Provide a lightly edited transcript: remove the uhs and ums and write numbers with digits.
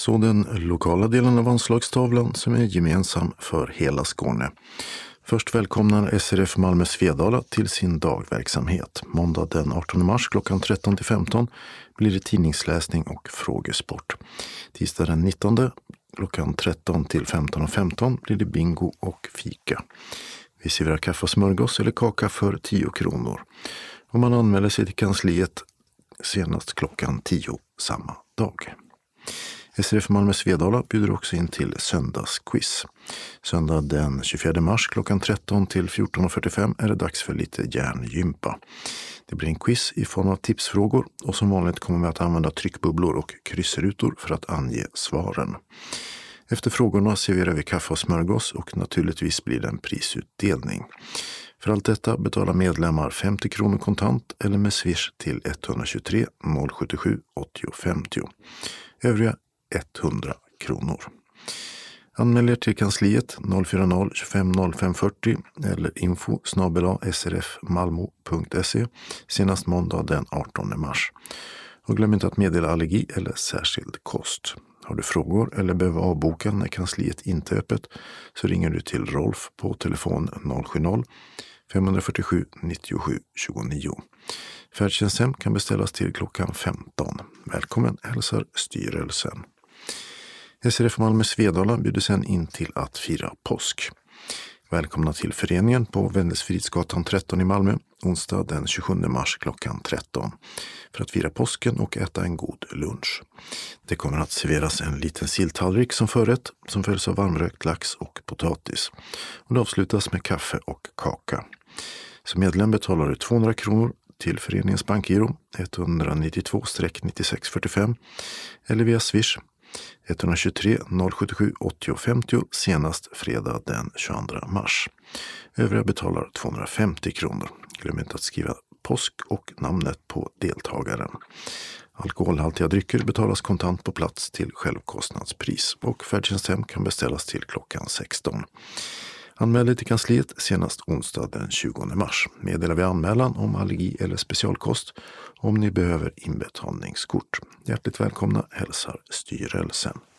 Så den lokala delen av anslagstavlan som är gemensam för hela Skåne. Först välkomnar SRF Malmö Svedala till sin dagverksamhet. Måndag den 18 mars klockan 13-15 blir det tidningsläsning och frågesport. Tisdag den 19 klockan 13-15:15 blir det bingo och fika. Vi serverar kaffe och smörgås eller kaka för 10 kronor. Och man anmäler sig till kansliet senast klockan 10 samma dag. SRF Malmö Svedala bjuder också in till söndagsquiz. Söndag den 24 mars klockan 13-14:45 är det dags för lite hjärngympa. Det blir en quiz i form av tipsfrågor och som vanligt kommer vi att använda tryckbubblor och kryssrutor för att ange svaren. Efter frågorna serverar vi kaffe och smörgås och naturligtvis blir det en prisutdelning. För allt detta betalar medlemmar 50 kronor kontant eller med swish till 123 077 80 50. Övriga 100 kronor. Anmäl er till kansliet 040 25 05 40 eller info@srfmalmo.se senast måndag den 18 mars. Och glöm inte att meddela allergi eller särskild kost. Har du frågor eller behöver avboka när kansliet inte är öppet så ringer du till Rolf på telefon 070 547 97 29. Färdtjänsten kan beställas till klockan 15. Välkommen hälsar styrelsen. SRF Malmö Svedala bjuder sen in till att fira påsk. Välkomna till föreningen på Vännäsfridsgatan 13 i Malmö, onsdag den 27 mars klockan 13. För att fira påsken och äta en god lunch. Det kommer att serveras en liten silltallrik som förrätt som följs av varmrökt lax och potatis. Och det avslutas med kaffe och kaka. Som medlem betalar du 200 kronor till föreningens bankgiro 192-9645 eller via swish 123 077 80 50 senast fredag den 22 mars. Övriga betalar 250 kronor. Glöm inte att skriva påsk och namnet på deltagaren. Alkoholhaltiga drycker betalas kontant på plats till självkostnadspris och färdtjänsthem kan beställas till klockan 16. Anmäl dig till kansliet senast onsdag den 20 mars. Meddelar vi anmälan om allergi eller specialkost om ni behöver inbetalningskort. Hjärtligt välkomna hälsar styrelsen.